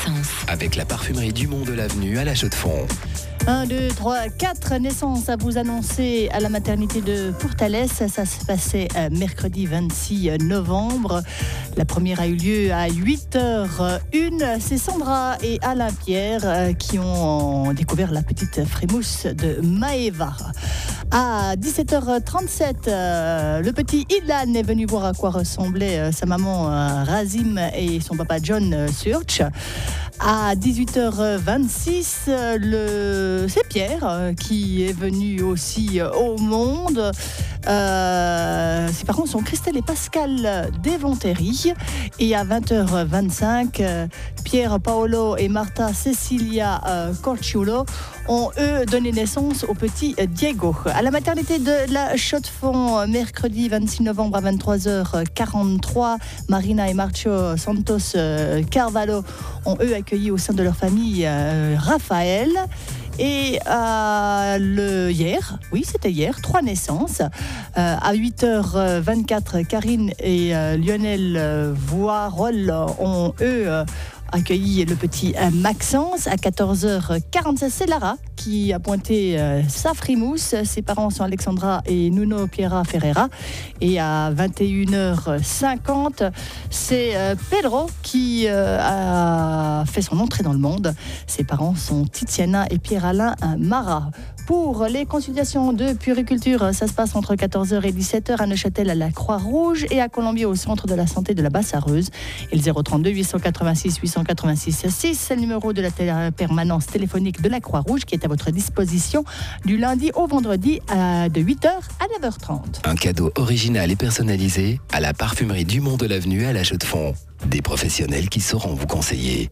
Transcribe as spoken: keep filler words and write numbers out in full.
naissance. Avec la parfumerie Dumont de l'Avenue à La Chaux-de-Fonds. un, deux, trois, quatre naissances à vous annoncer à la maternité de Pourtalès. Ça se passait mercredi vingt-six novembre. La première a eu lieu à huit heures une. C'est Sandra et Alain Pierre qui ont découvert la petite frémousse de Maëva. À dix-sept heures trente-sept, le petit Ilan est venu voir à quoi ressemblait sa maman Razim et son papa John Surch. À dix-huit heures vingt-six, le... c'est Pierre qui est venu aussi au monde. Euh, ses parents sont Christelle et Pascal d'Éventéry. Et à vingt heures vingt-cinq, Pierre Paolo et Marta Cecilia Corciulo ont eux donné naissance au petit Diego. À la maternité de La Chaux-de-Fonds, mercredi vingt-six novembre à vingt-trois heures quarante-trois, Marina et Marcio Santos Carvalho ont eux accueilli au sein de leur famille euh, Raphaël. Et euh, le hier, oui c'était hier, trois naissances. Euh, à huit heures vingt-quatre, Karine et euh, Lionel euh, Voirol ont eux euh, accueilli le petit euh, Maxence. À quatorze heures quarante-seize, c'est Lara qui a pointé euh, sa frimousse. Ses parents sont Alexandra et Nuno Piera Ferreira. Et à vingt et une heures cinquante, c'est euh, Pedro qui euh, a fait son entrée dans le monde. Ses parents sont Tiziana et Pierre-Alain Marat. Pour les consultations de puériculture, ça se passe entre quatorze heures et dix-sept heures à Neuchâtel à la Croix-Rouge et à Colombier au centre de la santé de la Basse-Arreuse. Et le zéro trente-deux huit cent quatre-vingt-six huit cent quatre-vingt-six six, c'est le numéro de la télé- permanence téléphonique de la Croix-Rouge qui est à votre disposition du lundi au vendredi à, de huit heures à neuf heures trente. Un cadeau original et personnalisé à la parfumerie Dumont de l'Avenue à La Chaux-de-Fonds. Des professionnels qui sauront vous conseiller.